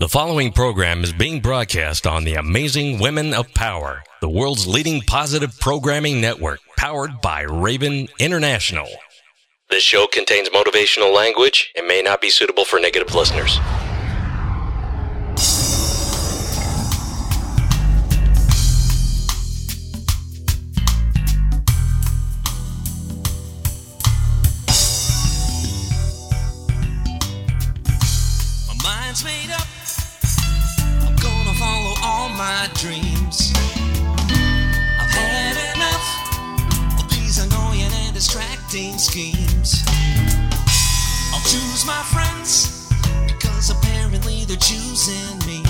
The following program is being broadcast on the Amazing Women of Power, the world's leading positive programming network, powered by Raven International. This show contains motivational language and may not be suitable for negative listeners. My mind's made up. I'm gonna follow all my dreams. I've had enough of these annoying and distracting schemes. I'll choose my friends because apparently they're choosing me.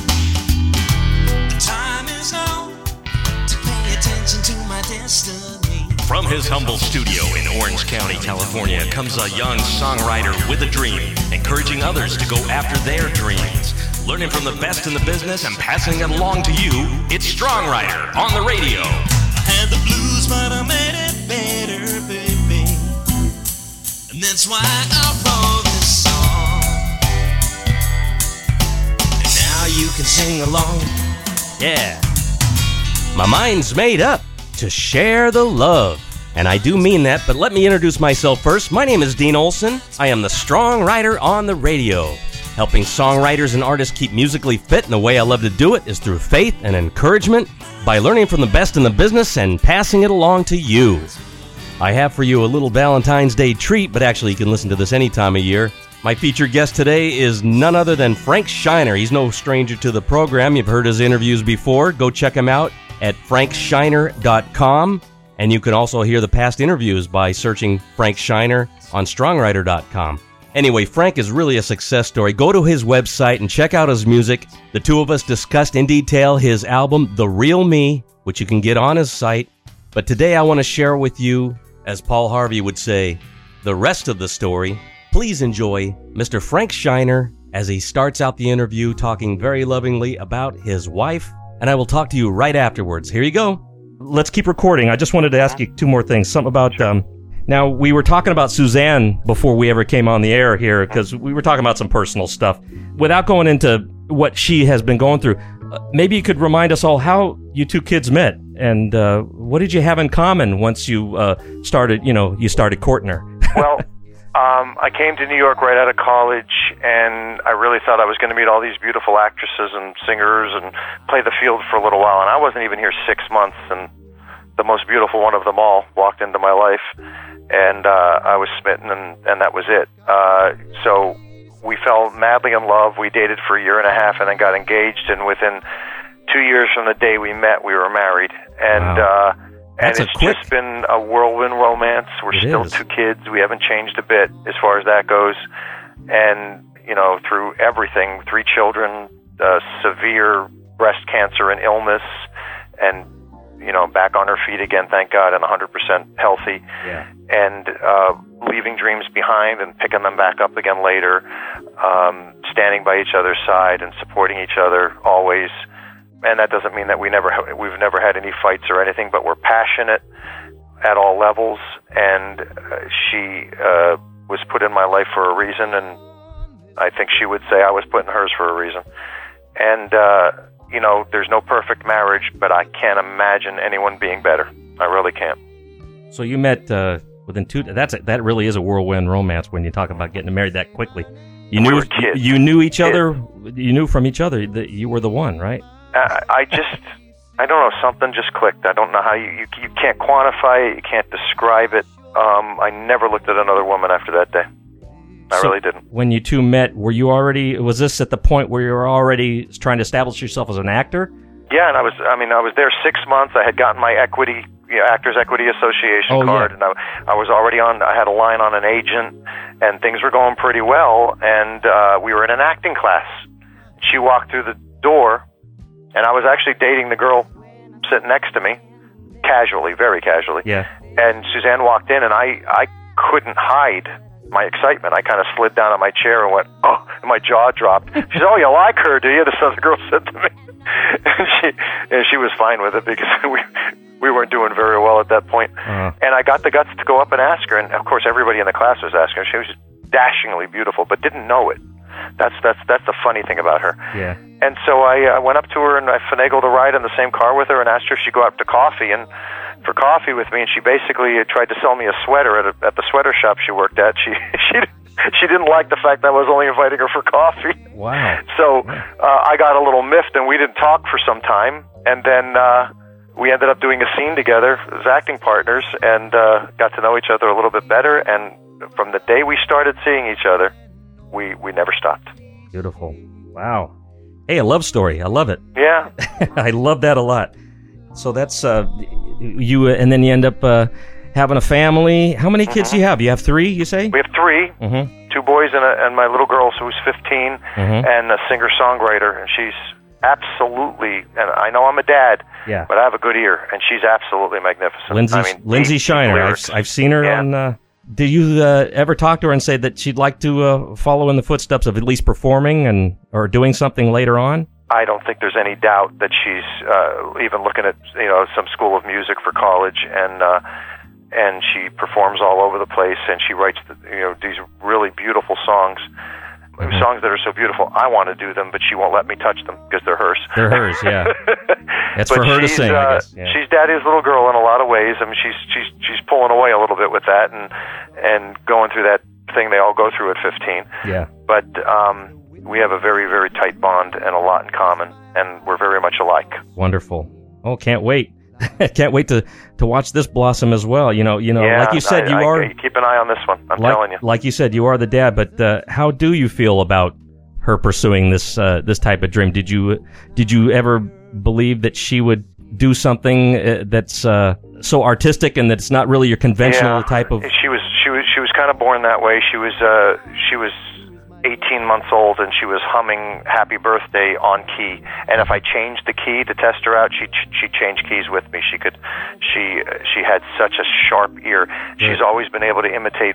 The time is now to pay attention to my destiny. From his humble studio in Orange County, California, comes a young songwriter with a dream, encouraging others to go after their dreams. Learning from the best in the business and passing it along to you, it's Strongwriter on the radio. I had the blues, but I made it better, baby. And that's why I wrote this song. And now you can sing along. Yeah. My mind's made up to share the love. And I do mean that, but let me introduce myself first. My name is Dean Olson. I am the Strongwriter on the radio. Helping songwriters and artists keep musically fit, and the way I love to do it is through faith and encouragement by learning from the best in the business and passing it along to you. I have for you a little Valentine's Day treat, but actually you can listen to this any time of year. My featured guest today is none other than Frank Shiner. He's no stranger to the program. You've heard his interviews before. Go check him out at frankshiner.com. And you can also hear the past interviews by searching Frank Shiner on strongwriter.com. Anyway, Frank is really a success story. Go to his website and check out his music. The two of us discussed in detail his album, The Real Me, which you can get on his site. But today I want to share with you, as Paul Harvey would say, the rest of the story. Please enjoy Mr. Frank Shiner as he starts out the interview talking very lovingly about his wife. And I will talk to you right afterwards. Here you go. Let's keep recording. I just wanted to ask you two more things. Something about, now we were talking about Suzanne before we ever came on the air here, because we were talking about some personal stuff. Without going into what she has been going through, maybe you could remind us all how you two kids met, and what did you have in common once you started courting her? Well, I came to New York right out of college, and I really thought I was going to meet all these beautiful actresses and singers and play the field for a little while, and I wasn't even here 6 months, and the most beautiful one of them all walked into my life, and I was smitten, and that was it. So we fell madly in love. We dated for a year and a half and then got engaged, and within 2 years from the day we met, we were married. And Wow. and it's just been a whirlwind romance. We're still two kids. We haven't changed a bit as far as that goes. And, you know, through everything, 3 children, severe breast cancer and illness, and, you know, back on her feet again, thank God, and 100% healthy. Yeah. And leaving dreams behind and picking them back up again later, standing by each other's side and supporting each other always. And that doesn't mean that we've never had any fights or anything, but we're passionate at all levels. And she was put in my life for a reason, and I think she would say I was put in hers for a reason. And you know, there's no perfect marriage, but I can't imagine anyone being better. I really can't. So you met within that really is a whirlwind romance when you talk about getting married that quickly. We were kids. You knew each other. You knew from each other that you were the one, right? I don't know, something just clicked. I don't know how you can't quantify it, you can't describe it. I never looked at another woman after that day. I really didn't. When you two met, was this at the point where you were already trying to establish yourself as an actor? Yeah, and I was there 6 months. I had gotten my Actors Equity Association card, and I was already I had a line on an agent, and things were going pretty well, and we were in an acting class. She walked through the door, and I was actually dating the girl sitting next to me, casually, very casually. Yeah. And Suzanne walked in, and I couldn't hide my excitement. I kind of slid down on my chair and went, oh, and my jaw dropped. She said, oh, you like her, do you? This other girl said to me. And she was fine with it because we weren't doing very well at that point. And I got the guts to go up and ask her, and of course everybody in the class was asking her. She was just dashingly beautiful, but didn't know it. That's the funny thing about her. Yeah. And so I went up to her and I finagled a ride in the same car with her and asked her if she'd go out to coffee for coffee with me. And she basically tried to sell me a sweater at the sweater shop she worked at. She didn't like the fact that I was only inviting her for coffee. Wow. So I got a little miffed, and we didn't talk for some time. And then we ended up doing a scene together as acting partners, and got to know each other a little bit better. And from the day we started seeing each other, we never stopped. Beautiful. Wow. Hey, a love story. I love it. Yeah. I love that a lot. So that's you, and then you end up having a family. How many kids do you have? You have 3, you say? We have 3. 2 boys and my little girl, who's 15, and a singer-songwriter. And she's absolutely, and I know I'm a dad, but I have a good ear, and she's absolutely magnificent. Lindsay Shiner. I've seen her on... did you ever talk to her and say that she'd like to follow in the footsteps of at least performing or doing something later on? I don't think there's any doubt that she's even looking at some school of music for college, and she performs all over the place, and she writes these really beautiful songs. Songs that are so beautiful, I want to do them, but she won't let me touch them because they're hers. They're hers, yeah. That's for her to sing, I guess. Yeah. She's daddy's little girl in a lot of ways. I mean, she's pulling away a little bit with that and going through that thing they all go through at 15. Yeah. But we have a very, very tight bond and a lot in common, and we're very much alike. Wonderful. Oh, can't wait. Can't wait to watch this blossom as well. Like you said, you keep an eye on this one. I'm telling you. Like you said, you are the dad. But how do you feel about her pursuing this type of dream? Did you ever believe that she would do something that's so artistic and that it's not really your conventional type of? She was kind of born that way. She was 18 months old, and she was humming Happy Birthday on key. And if I changed the key to test her out, she'd change keys with me. She had such a sharp ear. She's always been able to imitate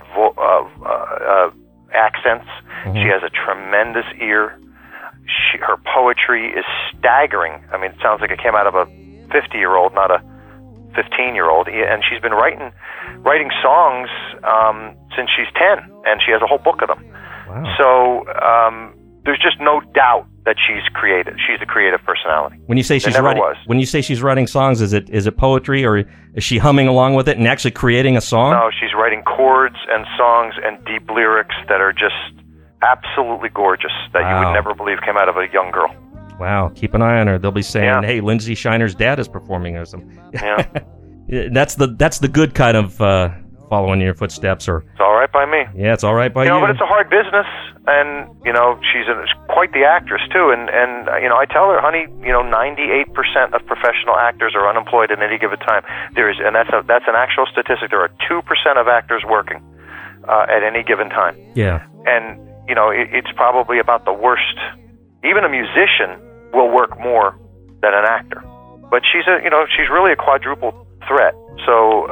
accents. She has a tremendous ear. Her poetry is staggering. I mean, it sounds like it came out of a 50-year-old, not a 15-year-old. And she's been writing songs since she's 10, and she has a whole book of them. Wow. So there's just no doubt that she's creative. She's a creative personality. When you say she's writing songs, is it poetry, or is she humming along with it and actually creating a song? No, she's writing chords and songs and deep lyrics that are just absolutely gorgeous, that you would never believe came out of a young girl. Wow, keep an eye on her. They'll be saying, "Hey, Lindsay Shiner's dad is performing," or something. Yeah, that's the good kind of following your footsteps, or it's all right by me. Yeah, it's all right by you. But it's a hard business, and she's quite the actress too. And I tell her, honey, 98% of professional actors are unemployed at any given time. And that's an actual statistic. There are 2% of actors working at any given time. Yeah, and it's probably about the worst. Even a musician will work more than an actor, but she's really a quadruple threat. So,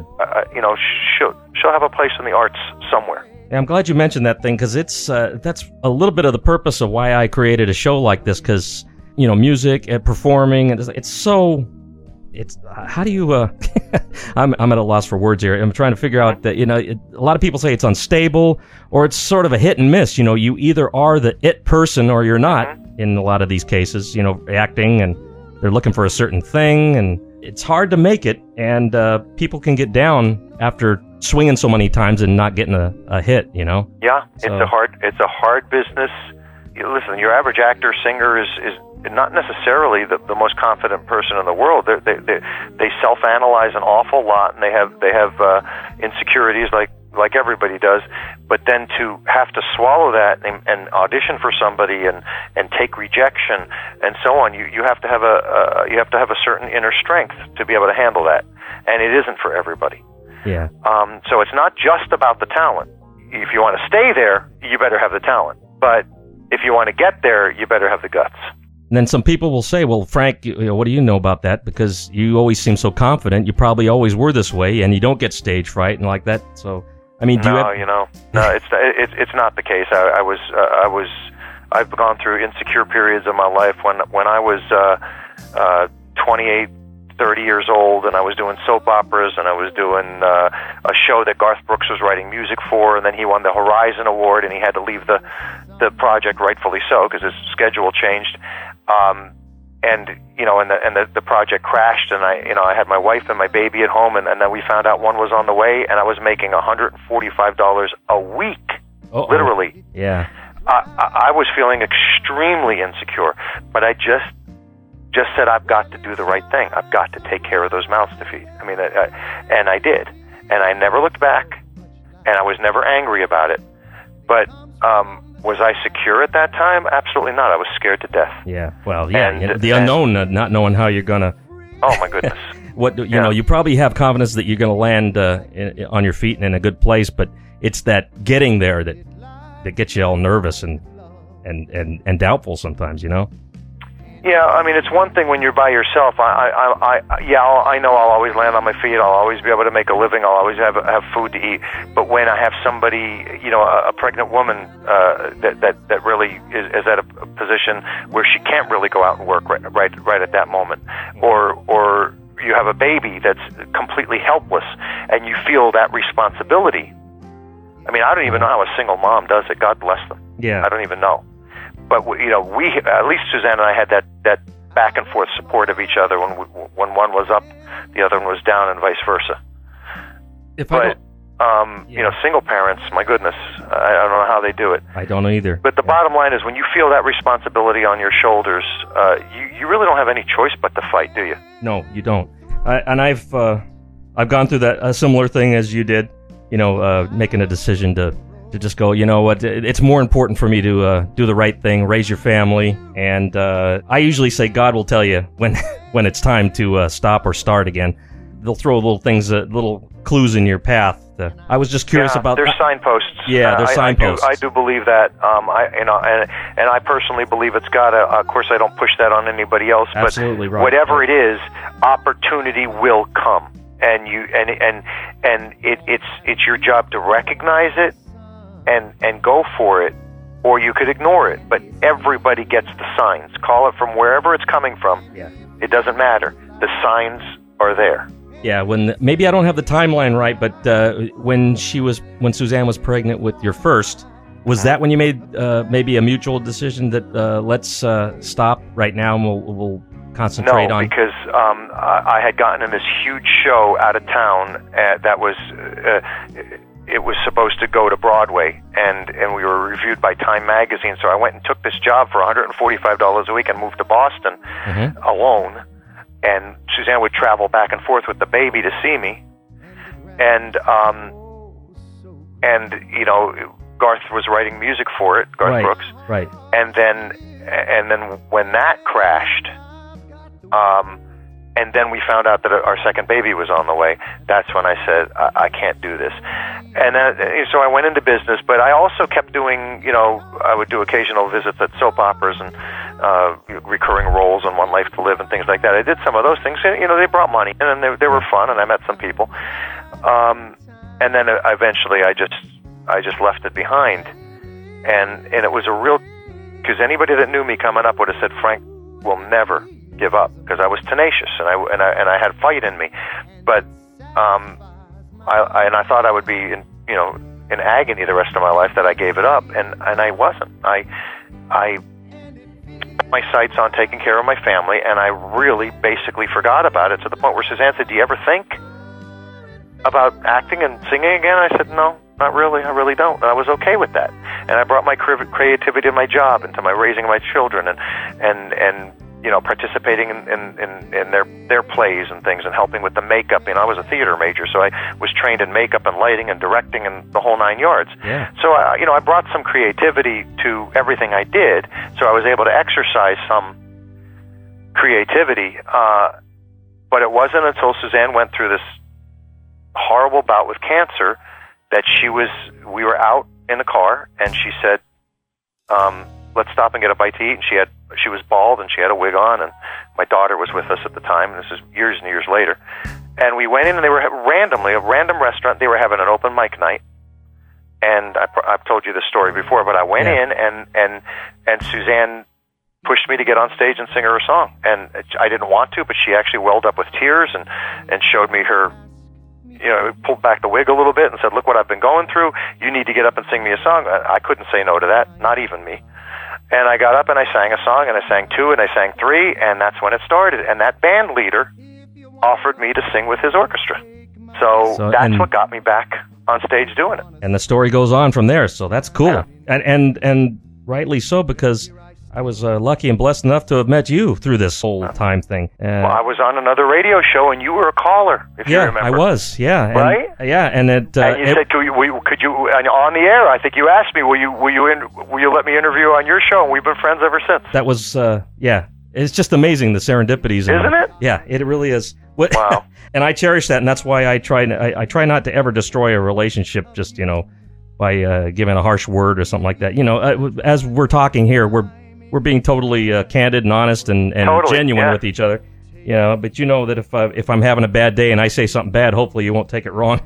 she'll have a place in the arts somewhere. Yeah, I'm glad you mentioned that thing, because that's a little bit of the purpose of why I created a show like this, because, music and performing, and how do you, I'm at a loss for words here. I'm trying to figure out that, a lot of people say it's unstable, or it's sort of a hit and miss. You either are the it person or you're not in a lot of these cases, acting, and they're looking for a certain thing, and it's hard to make it, and people can get down after swinging so many times and not getting a hit, Yeah, so. It's a hard business. Listen, your average actor, singer is not necessarily the most confident person in the world. They self-analyze an awful lot, and they have insecurities like everybody does. But then to have to swallow that and audition for somebody and take rejection and so on, you have to have a certain inner strength to be able to handle that, and it isn't for everybody. Yeah. So it's not just about the talent. If you want to stay there, you better have the talent. But if you want to get there, you better have the guts. And then some people will say, well, Frank, what do you know about that? Because you always seem so confident. You probably always were this way, and you don't get stage fright and like that. So, I mean, no, it's not the case. I've gone through insecure periods of my life when I was 28, 30 years old, and I was doing soap operas, and I was doing a show that Garth Brooks was writing music for, and then he won the Horizon Award, and he had to leave the the project, rightfully so, because his schedule changed. And the project crashed, and I had my wife and my baby at home, and then we found out one was on the way, and I was making $145 a week, literally. Yeah. I was feeling extremely insecure, but I just said, I've got to do the right thing. I've got to take care of those mouths to feed. I mean, and I did, and I never looked back, and I was never angry about it. But was I secure at that time? Absolutely not. I was scared to death. Yeah. Well, yeah. And the unknown, not knowing how you're gonna. Oh my goodness. You probably have confidence that you're gonna land on your feet and in a good place, but it's that getting there that gets you all nervous and doubtful sometimes. Yeah, I mean, it's one thing when you're by yourself. I know I'll always land on my feet. I'll always be able to make a living. I'll always have food to eat. But when I have somebody, a pregnant woman that really is at a position where she can't really go out and work right at that moment, or you have a baby that's completely helpless, and you feel that responsibility. I mean, I don't even know how a single mom does it. God bless them. Yeah, I don't even know. But we at least Suzanne and I had that back and forth support of each other. When one was up, the other one was down, and vice versa. Single parents, my goodness, I don't know how they do it. I don't know either. But the bottom line is, when you feel that responsibility on your shoulders, you really don't have any choice but to fight, do you? No, you don't. I've gone through a similar thing as you did. Making a decision to just go, you know what, it's more important for me to do the right thing, raise your family, and I usually say God will tell you when it's time to stop or start again. They'll throw little things, little clues in your path. I was just curious about. There's signposts. Yeah, there's signposts. I do believe that. And I personally believe it's got to. Of course, I don't push that on anybody else. Absolutely but right. Whatever it is, opportunity will come, and it's your job to recognize it and go for it, or you could ignore it. But everybody gets the signs. Call it from wherever it's coming from. Yeah. It doesn't matter. The signs are there. Yeah, maybe I don't have the timeline right, but when Suzanne was pregnant with your first, was that when you made maybe a mutual decision that let's stop right now and we'll concentrate on? No, because I had gotten in this huge show out of town that was it was supposed to go to Broadway, and we were reviewed by Time Magazine. So I went and took this job for $145 a week and moved to Boston alone. And Suzanne would travel back and forth with the baby to see me, and Garth was writing music for it, Garth Brooks, right? And then when that crashed, and then we found out that our second baby was on the way. That's when I said, I can't do this. And so I went into business, but I also kept doing, I would do occasional visits at soap operas and recurring roles on One Life to Live and things like that. I did some of those things. They brought money, and they were fun, and I met some people. And then eventually I just left it behind. And it was a real, because anybody that knew me coming up would have said, Frank will never give up, because I was tenacious and I had fight in me, but I thought I would be in agony the rest of my life that I gave it up, and I wasn't. I put my sights on taking care of my family, and I really basically forgot about it, to the point where Suzanne said, do you ever think about acting and singing again? I said, no, not really. I really don't. And I was okay with that, and I brought my creativity to my job and to my raising my children, and participating in their plays and things, and helping with the makeup. I was a theater major, so I was trained in makeup and lighting and directing and the whole nine yards. Yeah. So I brought some creativity to everything I did, so I was able to exercise some creativity. But it wasn't until Suzanne went through this horrible bout with cancer that we were out in the car, and she said, let's stop and get a bite to eat. And she was bald, and she had a wig on, and my daughter was with us at the time, and this is years and years later. And we went in, and they were randomly, a random restaurant, they were having an open mic night. And I've told you this story before, but I went in, and Suzanne pushed me to get on stage and sing her a song. And I didn't want to, but she actually welled up with tears and showed me her pulled back the wig a little bit and said, "Look what I've been going through. You need to get up and sing me a song." I couldn't say no to that, not even me. And I got up and I sang a song, and I sang 2, and I sang 3, and that's when it started. And that band leader offered me to sing with his orchestra. So that's what got me back on stage doing it. And the story goes on from there, so that's cool. Yeah. And rightly so, because I was lucky and blessed enough to have met you through this whole time thing. Well, I was on another radio show, and you were a caller, if you remember. I was, yeah. Right? And you said, could you, on the air, I think you asked me, will you let me interview on your show? And we've been friends ever since. That was, it's just amazing, the serendipities. Isn't it? Yeah, it really is. Wow. And I cherish that, and that's why I try not to ever destroy a relationship just, by giving a harsh word or something like that. As we're talking here, we're being totally candid and honest and totally, genuine with each other. But you know that if I'm having a bad day and I say something bad, hopefully you won't take it wrong.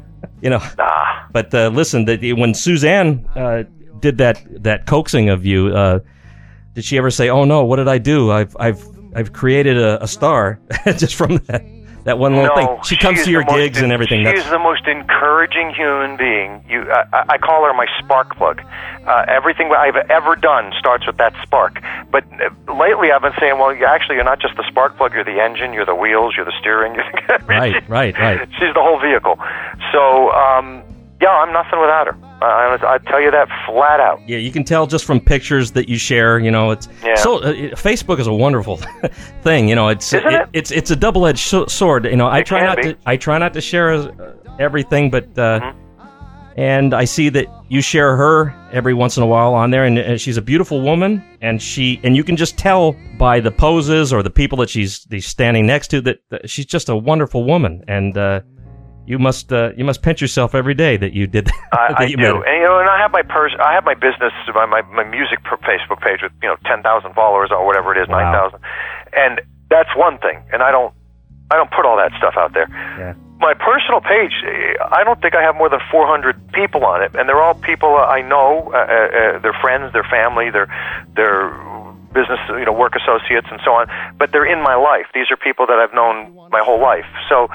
But listen, when Suzanne did that coaxing of you, did she ever say, "Oh no, what did I do? I've created a star just from that one little thing"? She comes to your gigs and everything. She's the most encouraging human being. I call her my spark plug. Everything I've ever done starts with that spark. But lately I've been saying, well, actually, you're not just the spark plug. You're the engine, you're the wheels, you're the steering. Right. She's the whole vehicle. So, I'm nothing without her. I tell you that flat out. Yeah, you can tell just from pictures that you share. It's so Facebook is a wonderful thing. It's a double-edged sword. I try not to share everything, but and I see that you share her every once in a while on there, and she's a beautiful woman, and you can just tell by the poses or the people that she's standing next to that she's just a wonderful woman, and you must pinch yourself every day that you did that. I do, and I have my business, my music Facebook page with 10,000 followers or whatever it is, 9,000, and that's one thing, and I don't put all that stuff out there. Yeah. My personal page, I don't think I have more than 400 people on it, and they're all people I know, their friends, their family, their business, work associates, and so on. But they're in my life. These are people that I've known my whole life. So,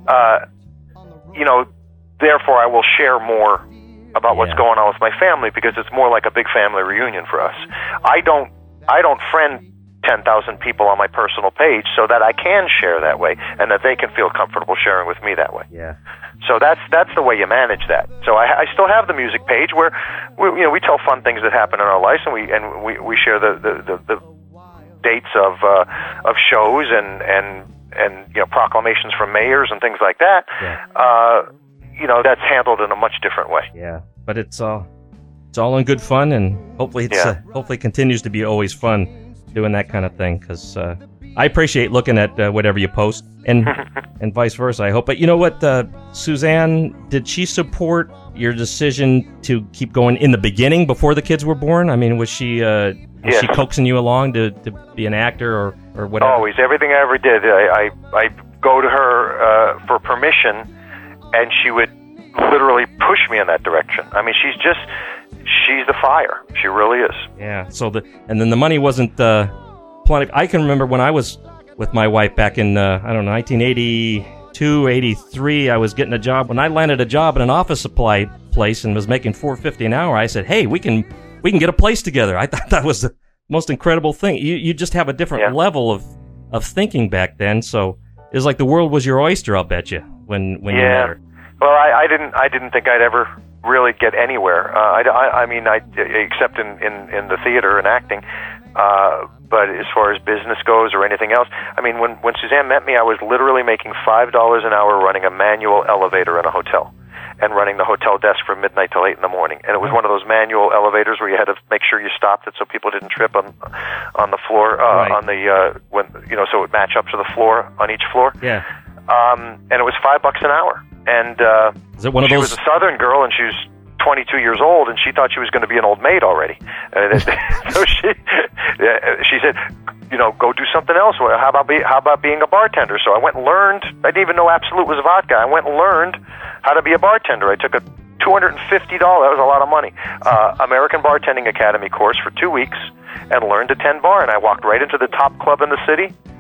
therefore, I will share more about what's going on with my family because it's more like a big family reunion for us. I don't friend 10,000 people on my personal page so that I can share that way and that they can feel comfortable sharing with me that way. Yeah. So that's the way you manage that. So I still have the music page where we tell fun things that happen in our lives, and we share the dates of shows and proclamations from mayors and things like that. Yeah. That's handled in a much different way. Yeah, but it's all in good fun, and hopefully hopefully continues to be always fun doing that kind of thing, because I appreciate looking at whatever you post, and and vice versa, I hope. But you know what, Suzanne, did she support your decision to keep going in the beginning before the kids were born? I mean, was she she coaxing you along to be an actor or whatever? Always. Everything I ever did, I go to her for permission, and she would literally push me in that direction. I mean, she's the fire. She really is. Yeah. And then the money wasn't plenty. I can remember when I was with my wife back in 1982, 83. I was getting a job. When I landed a job at an office supply place and was making $4.50 an hour, I said, "Hey, we can get a place together." I thought that was the most incredible thing. You just have a different level of thinking back then. So it was like the world was your oyster. I'll bet you when you met her. Well, I didn't think I'd ever really get anywhere. I mean, except in the theater and acting. But as far as business goes or anything else, I mean, when Suzanne met me, I was literally making $5 an hour running a manual elevator in a hotel and running the hotel desk from midnight till 8 in the morning. And it was one of those manual elevators where you had to make sure you stopped it so people didn't trip on the floor, on the so it would match up to the floor on each floor. Yeah. And it was $5 an hour. And is it one of those? She was a Southern girl, and she was 22 years old, and she thought she was going to be an old maid already. So she said, go do something else. How about being a bartender? So I went and learned. I didn't even know Absolute was vodka. I went and learned how to be a bartender. I took a $250. That was a lot of money. American Bartending Academy course for 2 weeks, and learned to tend bar. And I walked right into the top club in the city,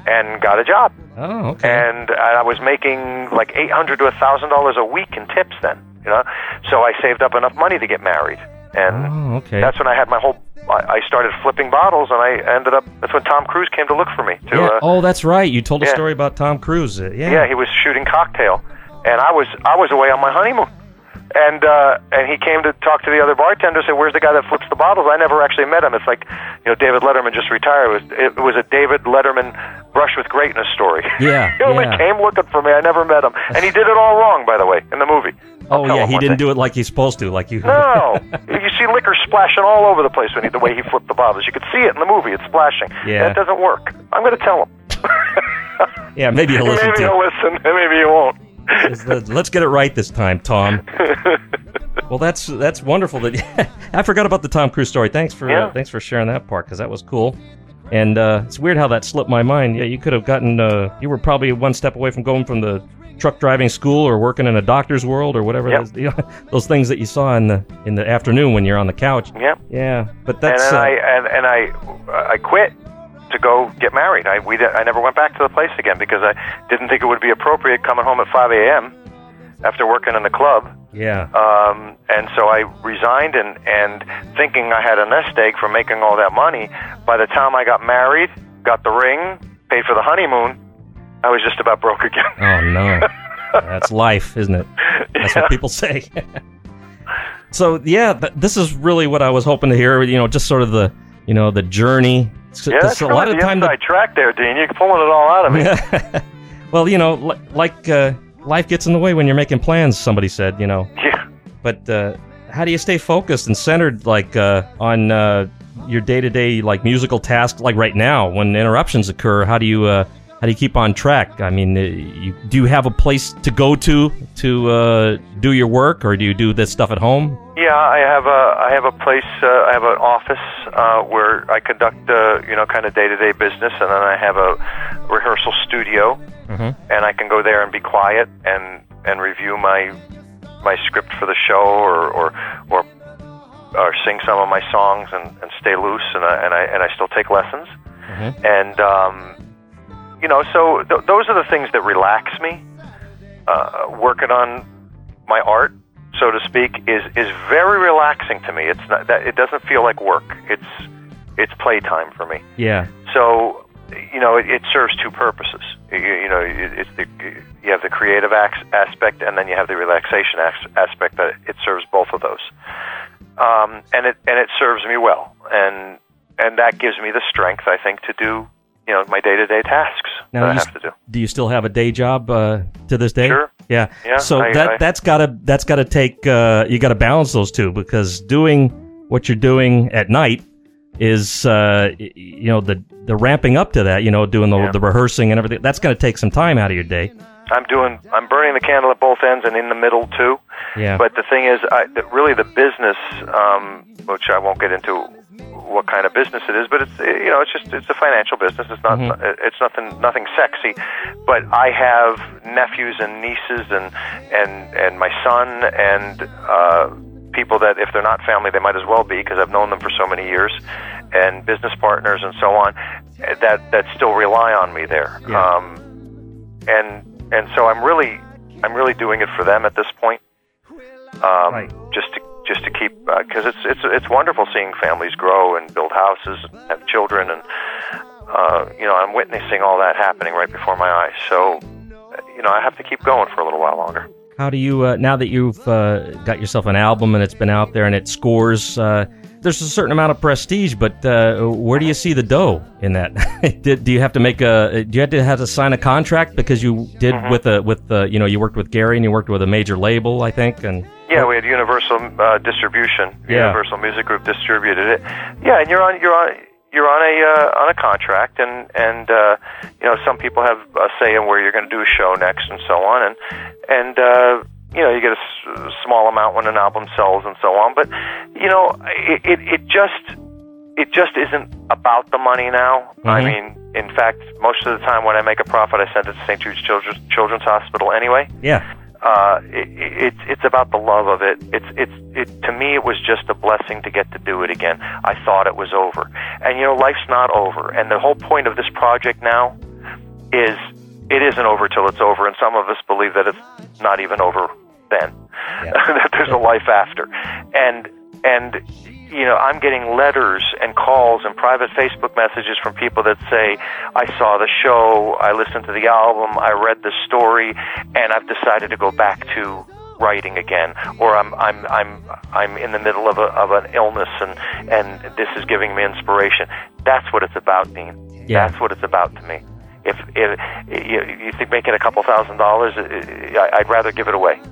and got a job. Oh, okay. And I was making like $800 to $1,000 a week in tips then, you know. So I saved up enough money to get married, and that's when I had my whole. I started flipping bottles, and I ended up. That's when Tom Cruise came to look for me. Oh, that's right. You told a story about Tom Cruise. Yeah, he was shooting Cocktail, and I was away on my honeymoon. And he came to talk to the other bartender, said, "Where's the guy that flips the bottles?" I never actually met him. It's like, you know, David Letterman just retired. It was a David Letterman brush with greatness story. Yeah, He came looking for me. I never met him, and he did it all wrong, by the way, in the movie. He didn't do it like he's supposed to, like you. No, you see liquor splashing all over the place when the way he flipped the bottles. You could see it in the movie. It's splashing. Yeah, that doesn't work. I'm going to tell him. Yeah, maybe he'll listen. Maybe he'll listen, and maybe he won't. Let's get it right this time, Tom. Well, that's wonderful. That I forgot about the Tom Cruise story. Thanks for sharing that part, because that was cool. And it's weird how that slipped my mind. Yeah, you could have gotten. You were probably one step away from going from the truck driving school or working in a doctor's world or whatever. Yep. You know, those things that you saw in the afternoon when you're on the couch. Yep. Yeah, but that's. And I quit to go get married. I never went back to the place again because I didn't think it would be appropriate coming home at 5 a.m. after working in the club. Yeah. And so I resigned and thinking I had a nest egg from making all that money. By the time I got married, got the ring, paid for the honeymoon, I was just about broke again. Oh, no. That's life, isn't it? That's what people say. So, yeah, this is really what I was hoping to hear, you know, just sort of the journey. Yeah, that's a lot of the inside track there, Dean. You're pulling it all out of me. Well, you know, like life gets in the way when you're making plans, somebody said, you know. Yeah. But how do you stay focused and centered, like, on your day-to-day, like, musical tasks, like right now, when interruptions occur? How do you keep on track? I mean, do you have a place to go to do your work, or do you do this stuff at home? Yeah, I have a place. I have an office where I conduct kind of day-to-day business, and then I have a rehearsal studio, and I can go there and be quiet and review my script for the show, or sing some of my songs and stay loose, and I still take lessons, and so those are the things that relax me. Working on my art, so to speak, is very relaxing to me. It's not that it doesn't feel like work. It's playtime for me. Yeah. So it serves two purposes. You have the creative aspect, and then you have the relaxation aspect. That it serves both of those, and it serves me well, and that gives me the strength, I think, to do my day-to-day tasks that I have to do. Do you still have a day job to this day? Sure. Yeah. So that's gotta take. You gotta balance those two, because doing what you're doing at night is the ramping up to that. Doing the rehearsing and everything. That's gonna take some time out of your day. I'm burning the candle at both ends and in the middle too. Yeah. But the thing is, really the business, which I won't get into what kind of business it is, but it's a financial business. It's not it's nothing sexy, but I have nephews and nieces and my son and people that if they're not family they might as well be, because I've known them for so many years, and business partners and so on that still rely on me there. Yeah. And so I'm really doing it for them at this point. Right. Just to keep, because it's wonderful seeing families grow and build houses and have children, and I'm witnessing all that happening right before my eyes. So I have to keep going for a little while longer. How do you now that you've got yourself an album and it's been out there and it scores? There's a certain amount of prestige, but where do you see the dough in that? Do you have to have to sign a contract, because you did you worked with Gary and you worked with a major label, I think, and yeah, we had Universal Distribution. Yeah. Universal Music Group distributed it. Yeah, and you're on a contract, and some people have a say in where you're going to do a show next and so on, and you get a small amount when an album sells and so on, but it just isn't about the money now. I mean, in fact, most of the time when I make a profit, I send it to St. Jude's Children's Hospital anyway. Yeah. It's about the love of it. To me, it was just a blessing to get to do it again. I thought it was over, and life's not over. And the whole point of this project now is it isn't over till it's over, and some of us believe that it's not even over then, that there's a life after. And I'm getting letters and calls and private Facebook messages from people that say, I saw the show, I listened to the album, I read the story, and I've decided to go back to writing again, or I'm in the middle of an illness, and this is giving me inspiration. That's what it's about, Dean. Yeah. That's what it's about to me. If you think making a couple $1,000s, I'd rather give it away.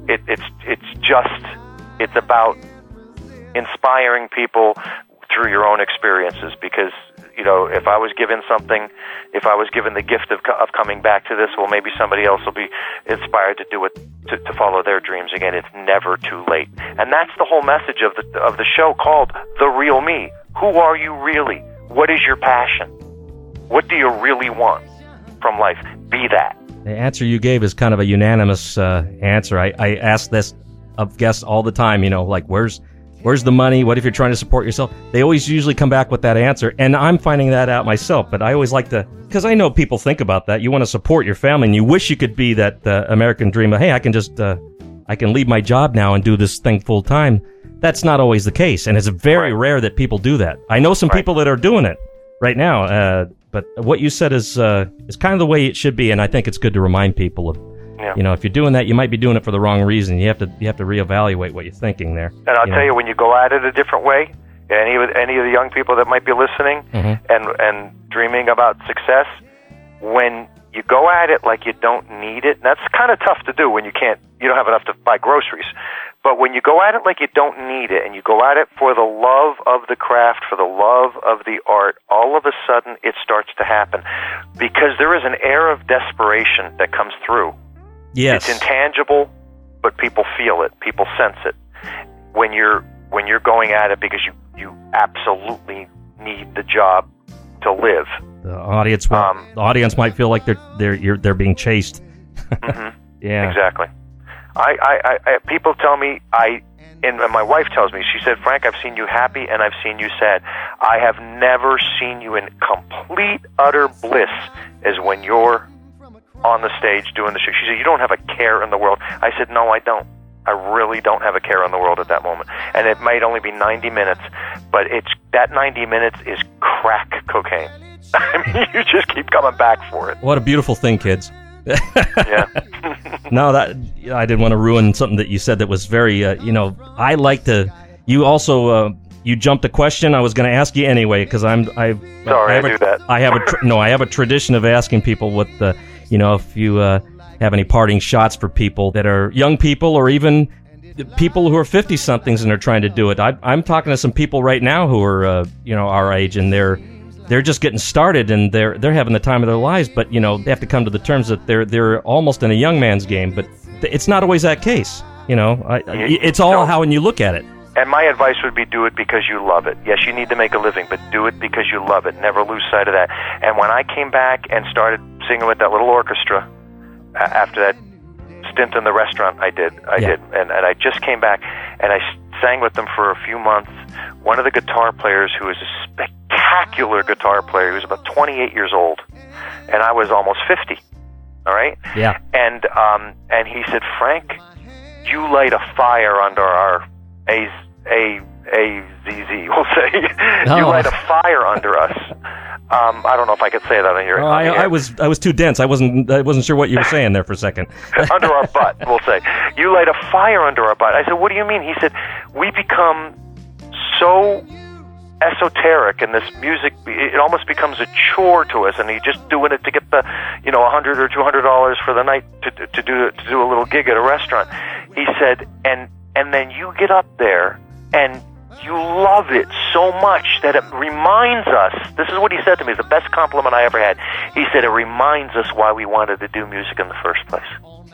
It's about inspiring people through your own experiences, because if I was given something, if I was given the gift of coming back to this, well, maybe somebody else will be inspired to do it, to follow their dreams again. It's never too late, and that's the whole message of the show called The Real Me. Who are you really? What is your passion? What do you really want from life? Be that. The answer you gave is kind of a unanimous answer. I ask this of guests all the time, like, where's the money? What if you're trying to support yourself? They always usually come back with that answer, and I'm finding that out myself. But I always like to, because I know people think about that. You want to support your family, and you wish you could be that American dream of, hey, I can leave my job now and do this thing full time. That's not always the case, and it's very rare that people do that. I know some people that are doing it right now, but what you said is kind of the way it should be, and I think it's good to remind people of. Yeah. If you're doing that, you might be doing it for the wrong reason. You have to reevaluate what you're thinking there. And I'll tell you, when you go at it a different way, any of the young people that might be listening and dreaming about success, when you go at it like you don't need it, and that's kind of tough to do when you don't have enough to buy groceries. But when you go at it like you don't need it, and you go at it for the love of the craft, for the love of the art, all of a sudden it starts to happen, because there is an air of desperation that comes through. Yes. It's intangible, but people feel it. People sense it. When you're going at it because you absolutely need the job to live. The audience might feel like they're being chased. Mm-hmm. Yeah. Exactly. I people tell me, and my wife tells me, she said, Frank, I've seen you happy and I've seen you sad. I have never seen you in complete, utter bliss as when you're on the stage doing the show. She said, you don't have a care in the world. I said, no, I don't. I really don't have a care in the world at that moment. And it might only be 90 minutes, but that 90 minutes is crack cocaine. I mean, you just keep coming back for it. What a beautiful thing, kids. Yeah. No, I didn't want to ruin something that you said that was very, I like to, you also, you jumped a question I was going to ask you anyway, because I do that. I have a tradition of asking people what the, if you have any parting shots for people that are young people, or even people who are 50-somethings and are trying to do it. I'm talking to some people right now who are, our age, and they're just getting started, and they're having the time of their lives. But they have to come to the terms that they're almost in a young man's game. But it's not always that case. It's all how you look at it. And my advice would be, do it because you love it. Yes, you need to make a living, but do it because you love it. Never lose sight of that. And when I came back and started singing with that little orchestra after that stint in the restaurant I did, and I just came back and I sang with them for a few months. One of the guitar players, who was a spectacular guitar player, he was about 28 years old, and I was almost 50. All right? Yeah. And he said, Frank, you light a fire under our AZZ, we'll say. You light a fire under us. I don't know if I could say that on here. I was too dense. I wasn't sure what you were saying there for a second. Under our butt, we'll say. You light a fire under our butt. I said, what do you mean? He said, we become so esoteric in this music, it almost becomes a chore to us, and you're just doing it to get the, $100 or $200 for the night to do a little gig at a restaurant. He said, and then you get up there and you love it so much that it reminds us, this is what he said to me, it's the best compliment I ever had. He said, it reminds us why we wanted to do music in the first place.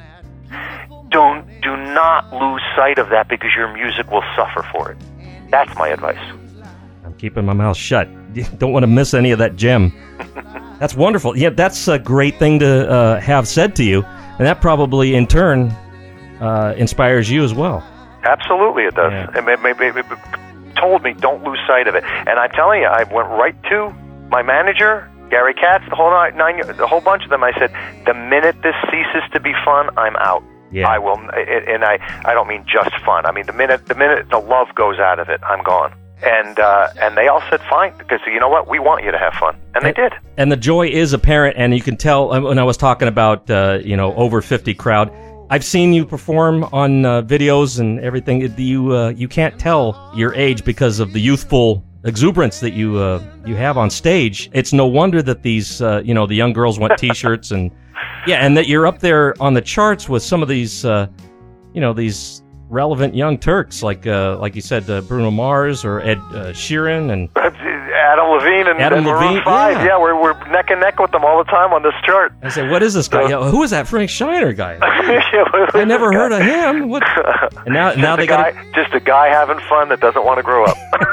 Do not lose sight of that, because your music will suffer for it. That's my advice. I'm keeping my mouth shut. Don't want to miss any of that gem. That's wonderful. Yeah, that's a great thing to have said to you, and that probably in turn inspires you as well. Absolutely it does. Yeah. It told me, don't lose sight of it. And I'm telling you, I went right to my manager Gary Katz, the whole bunch of them. I said, the minute this ceases to be fun, I'm out. Yeah. I will, and I don't mean just fun. I mean the minute the love goes out of it, I'm gone. And they all said fine, because you know what, we want you to have fun, and they did. And the joy is apparent, and you can tell when I was talking about over 50 crowd. I've seen you perform on videos and everything. You can't tell your age because of the youthful exuberance that you have on stage. It's no wonder that these the young girls want T-shirts and that you're up there on the charts with some of these these relevant young Turks like you said, Bruno Mars or Ed Sheeran and Adam Levine and Maroon 5. Yeah, we're neck and neck with them all the time on this chart. I said, what is this guy? Who is that Frank Shiner guy? I never heard of him. What? And now they got just a guy having fun that doesn't want to grow up.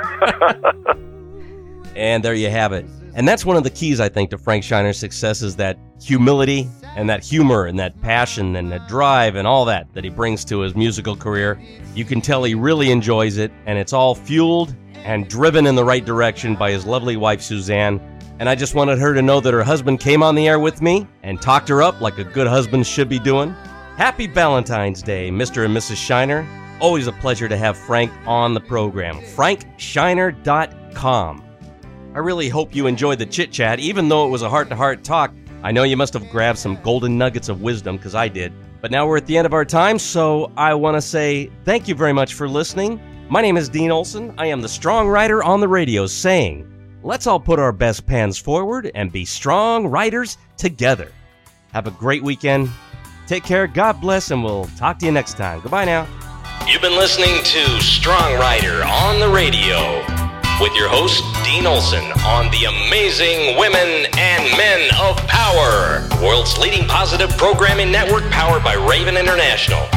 And there you have it. And that's one of the keys, I think, to Frank Shiner's success is that humility and that humor and that passion and that drive and all that he brings to his musical career. You can tell he really enjoys it, and it's all fueled and driven in the right direction by his lovely wife, Suzanne. And I just wanted her to know that her husband came on the air with me and talked her up like a good husband should be doing. Happy Valentine's Day, Mr. and Mrs. Shiner. Always a pleasure to have Frank on the program. FrankShiner.com. I really hope you enjoyed the chit-chat, even though it was a heart-to-heart talk. I know you must have grabbed some golden nuggets of wisdom, because I did. But now we're at the end of our time, so I want to say thank you very much for listening. My name is Dean Olson. I am the strong writer on the radio saying, let's all put our best pans forward and be strong writers together. Have a great weekend. Take care, God bless, and we'll talk to you next time. Goodbye now. You've been listening to Strong Writer on the Radio with your host, Dean Olson, on the amazing Women and Men of Power, the world's leading positive programming network powered by Raven International.